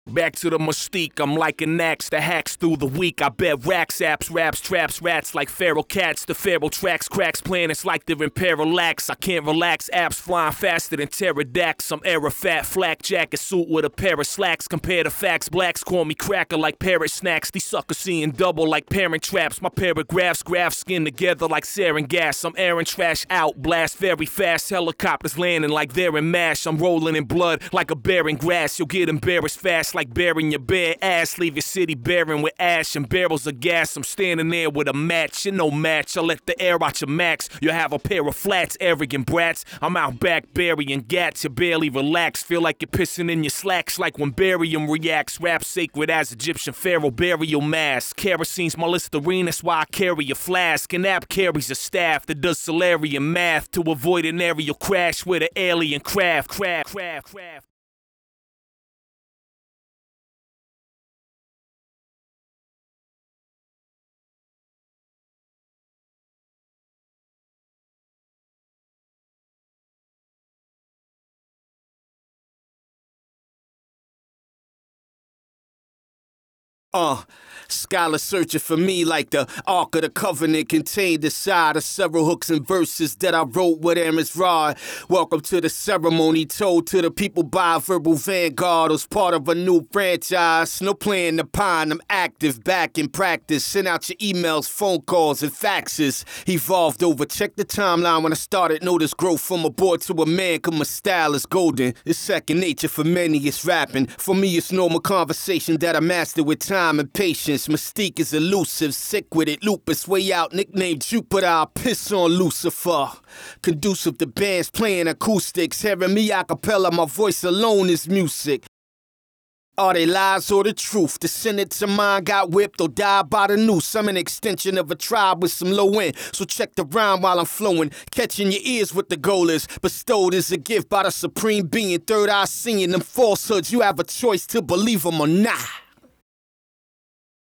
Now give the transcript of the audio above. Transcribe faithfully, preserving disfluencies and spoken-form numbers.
Back to the mystique, I'm like an axe that hacks through the week. I bet racks, apps, raps, traps, rats like feral cats. The feral tracks, cracks, planets like they're in parallax. I can't relax, apps flying faster than pterodactyls. I'm era fat, flak jacket suit with a pair of slacks. Compare to facts, blacks call me cracker like parrot snacks. These suckers seeing double like parent traps. My paragraphs graph skin together like sarin gas. I'm airing trash out, blast very fast. Helicopters landing like they're in mash. I'm rolling in blood like a bear in grass. You'll get embarrassed fast like burying your bare ass. Leave your city barren with ash and barrels of gas. I'm standing there with a match, you're no match. I let the air out your max. You have a pair of flats, arrogant brats. I'm out back burying gats. You barely relax, feel like you're pissing in your slacks. Like when barium reacts. Rap sacred as Egyptian pharaoh burial mask. Kerosene's my Listerine, that's why I carry a flask. An app carries a staff that does Solarian math to avoid an aerial crash with an alien craft. Craft, craft, craft. Uh, scholars searching for me like the Ark of the Covenant contained inside of several hooks and verses that I wrote with Aaron's rod. Welcome to the ceremony told to the people by a verbal vanguard who's part of a new franchise. No playing the pine, I'm active, back in practice. Send out your emails, phone calls, and faxes. Evolved over, check the timeline when I started. Notice growth from a boy to a man, cause my style is golden. It's second nature for many, it's rapping. For me, it's normal conversation that I mastered with time and patience. Mystique is elusive, sick with it. Lupus way out, nicknamed Jupiter. I'll piss on Lucifer. Conducive to bands playing acoustics. Hearing me a cappella, my voice alone is music. Are they lies or the truth? The sentence of mine got whipped or died by the noose. I'm an extension of a tribe with some low end. So check the rhyme while I'm flowing. Catching your ears what the goal is. Bestowed as a gift by the supreme being. Third eye seeing them falsehoods. You have a choice to believe them or not.